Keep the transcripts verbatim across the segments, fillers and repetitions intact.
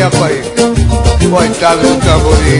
maneco aí, coitado do tamborim.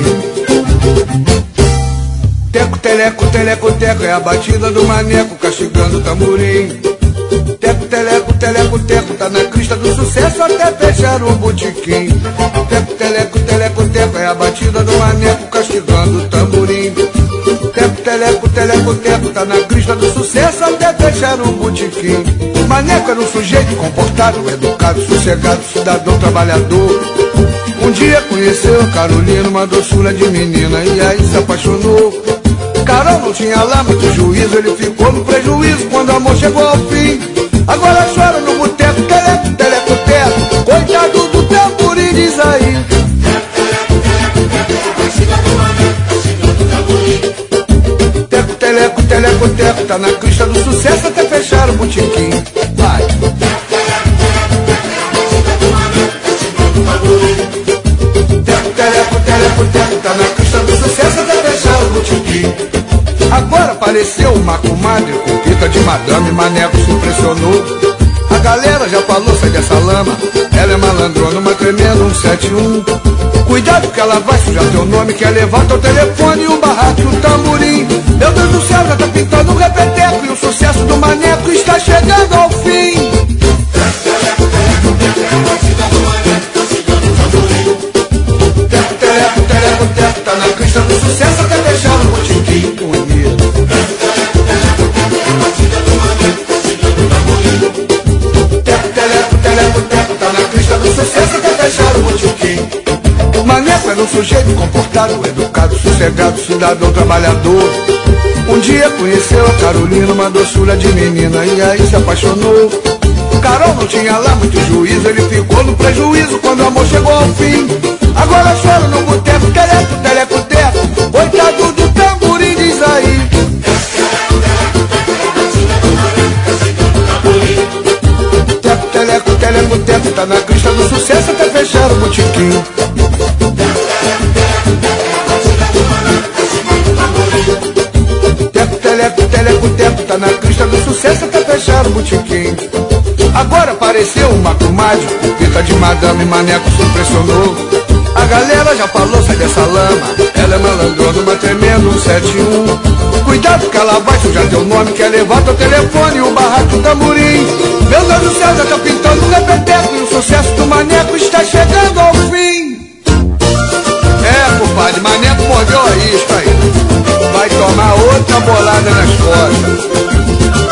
Teco, teleco, teleco, teco, é a batida do maneco castigando o tamborim. Teco, teleco, teleco, teco, tá na crista do sucesso até fechar o botequim. Teco, teleco, teleco, teco, é a batida do maneco castigando o tamborim. Teco, teleco, teleco, teco, tá na crista do sucesso até fechar o botequim. Maneco era um sujeito comportado, educado, sossegado, cidadão trabalhador. Um dia conheceu a Carolina, uma doçura de menina, e aí se apaixonou. Carol não tinha lá muito juízo, ele ficou no prejuízo quando o amor chegou ao fim. Agora chora no boteco, teleco, teleco, teco, coitado do tamborim, diz aí. Teco, teleco, teleco, teco, tá na crista do sucesso até fechar o botequim. Vai. Teco, teleco, teleco, teco, tá na crista do sucesso até fechar o botequim. Agora apareceu uma comadre com pica de madame, maneco se impressionou. A galera já falou, sai dessa lama, ela é malandrona, uma tremenda um sete um. Cuidado que ela vai sujar teu nome, quer levar teu telefone, um barraco e um tamborim. Meu Deus do céu, já tá pintando um repeteco e o sucesso do maneco está chegando ao fim. Teco, teleco, teleco, teco, tá na crista do sucesso até fechar o botequim. Teco, teleco, teleco, teco, tá na crista do sucesso até fechar o botequim. Maneco era um sujeito comportado, educado, sossegado, cidadão trabalhador. Um dia conheceu a Carolina, uma doçura de menina, e aí se apaixonou. Carol não tinha lá muito juízo, ele ficou no prejuízo quando o amor chegou ao fim. Agora chora no boteco, teleco, teleco, teco, coitado do tamborim, diz aí. Teco, teleco, teleco, teco, tá na crista do sucesso até fechar o botequim. Teco, teleco, teleco, teco, tá na crista do sucesso até fechar o botequim. Agora apareceu uma comadre, pinta de madame, maneco se impressionou. A galera já falou, sai dessa lama, ela é malandrona, uma tremenda um sete um. Cuidado que ela vai sujar teu nome, quer levar teu telefone, um barraco e um tamborim. Meu Deus do céu, já tá pintando um repeteco e o sucesso do maneco está chegando ao fim. É, compadre, maneco mordeu a isca aí. Vai tomar outra bolada nas costas.